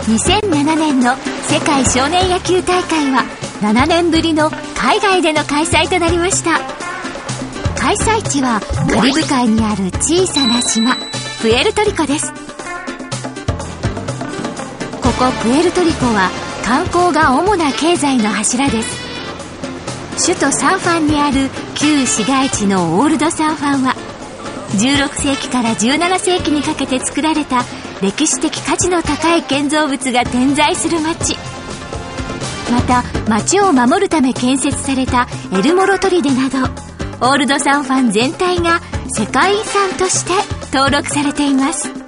2007年の世界少年野球大会は7年ぶりの海外での開催となりました。開催地はカリブ海にある小さな島プエルトリコです。ここプエルトリコは観光が主な経済の柱です。首都サンファンにある旧市街地のオールドサンファンは16世紀から17世紀にかけて作られた歴史的価値の高い建造物が点在する街。また街を守るため建設されたエルモロ砦などオールドサンファン全体が世界遺産として登録されています。